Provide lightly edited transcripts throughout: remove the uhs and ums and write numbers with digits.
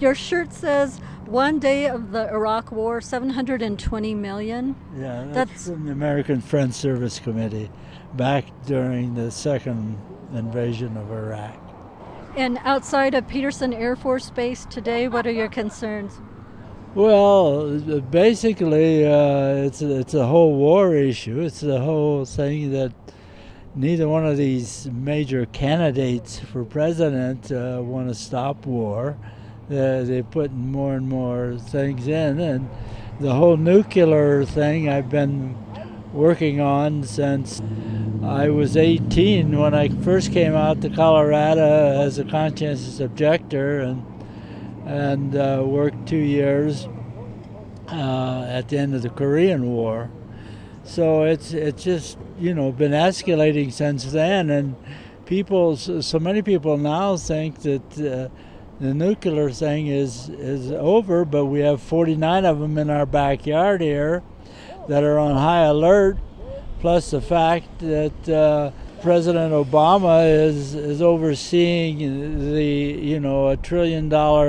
Your shirt says one day of the Iraq War, 720 million. Yeah, that's from the American Friends Service Committee back during the second invasion of Iraq. And outside of Peterson Air Force Base today, what are your concerns? Well, basically, it's a whole war issue. It's the whole thing that neither one of these major candidates for president want to stop war. They put more and more things in, and the whole nuclear thing I've been working on since I was 18 when I first came out to Colorado as a conscientious objector, and worked 2 years at the end of the Korean War. So it's just been escalating since then, and so many people now think that the nuclear thing is over, but we have 49 of them in our backyard here that are on high alert, plus the fact that President Obama is overseeing the $1 trillion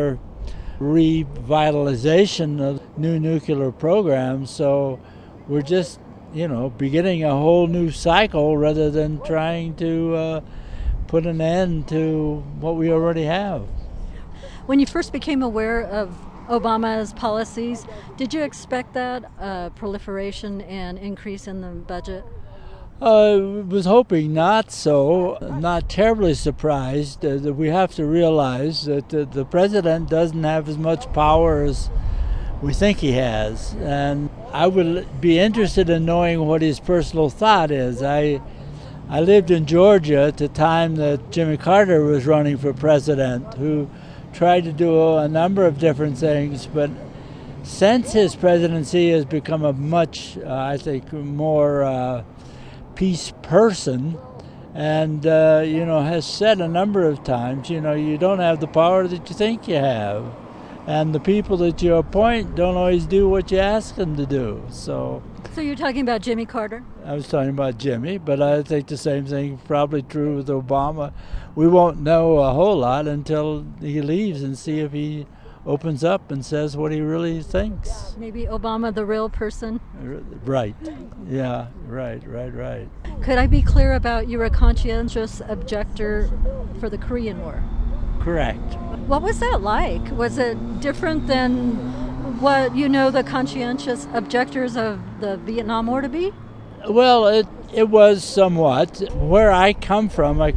revitalization of new nuclear programs. So we're just beginning a whole new cycle rather than trying to put an end to what we already have. When you first became aware of Obama's policies, did you expect that proliferation and increase in the budget? I was hoping not so. Not terribly surprised. That we have to realize that the president doesn't have as much power as we think he has. And I would be interested in knowing what his personal thought is. I lived in Georgia at the time that Jimmy Carter was running for president, who tried to do a number of different things, but since his presidency has become a much, I think, more peace person, and has said a number of times, you don't have the power that you think you have, and the people that you appoint don't always do what you ask them to do. So you're talking about Jimmy Carter? I was talking about Jimmy, but I think the same thing is probably true with Obama. We won't know a whole lot until he leaves and see if he opens up and says what he really thinks. Maybe Obama the real person? Right. Yeah, right. Could I be clear about you were a conscientious objector for the Korean War? Correct. What was that like? Was it different than what the conscientious objectors of the Vietnam War to be? Well, it was somewhat. Where I come from an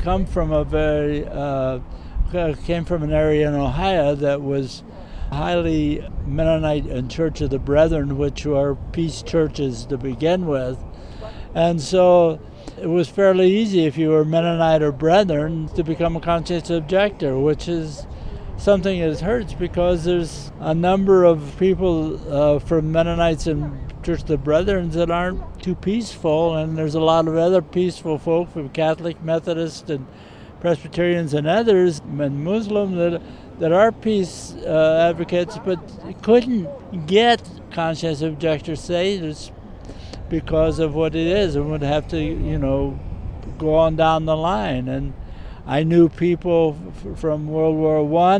area in Ohio that was highly Mennonite and Church of the Brethren, which were peace churches to begin with. And so it was fairly easy if you were Mennonite or Brethren to become a conscientious objector, which is something that hurts because there's a number of people from Mennonites and Church of the Brethren that aren't too peaceful, and there's a lot of other peaceful folk from Catholic, Methodist, and Presbyterians and others, and Muslim that are peace advocates, but couldn't get conscientious objector status because of what it is, and would have to, go on down the line. And I knew people from World War I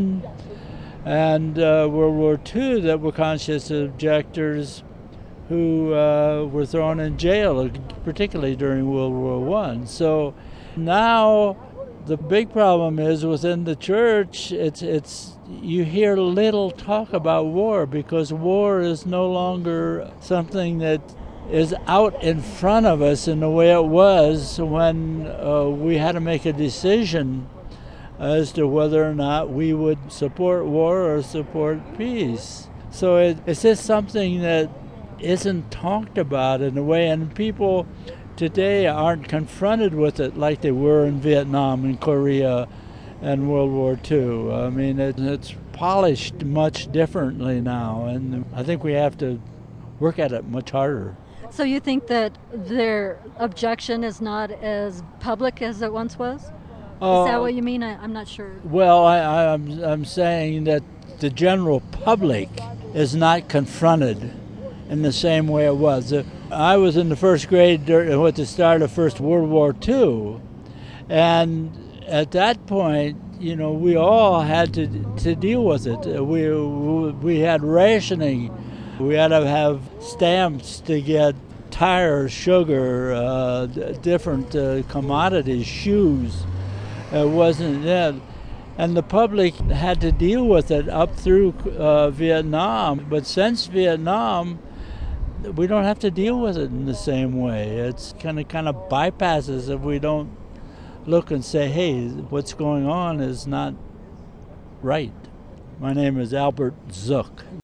and World War II that were conscientious objectors who were thrown in jail, particularly during World War I. So now the big problem is within the church, it's you hear little talk about war because war is no longer something that is out in front of us in the way it was when we had to make a decision as to whether or not we would support war or support peace. So it's just something that isn't talked about in a way, and people today aren't confronted with it like they were in Vietnam and Korea and World War II. I mean, it's polished much differently now, and I think we have to work at it much harder. So you think that their objection is not as public as it once was? Is that what you mean? I'm not sure. Well, I'm saying that the general public is not confronted in the same way it was. I was in the first grade at the start of First World War II, and at that point, we all had to deal with it. We had rationing. We had to have stamps to get tires, sugar, different commodities, shoes. It wasn't that. And the public had to deal with it up through Vietnam. But since Vietnam, we don't have to deal with it in the same way. It's kind of bypasses if we don't look and say, hey, what's going on is not right. My name is Albert Zook.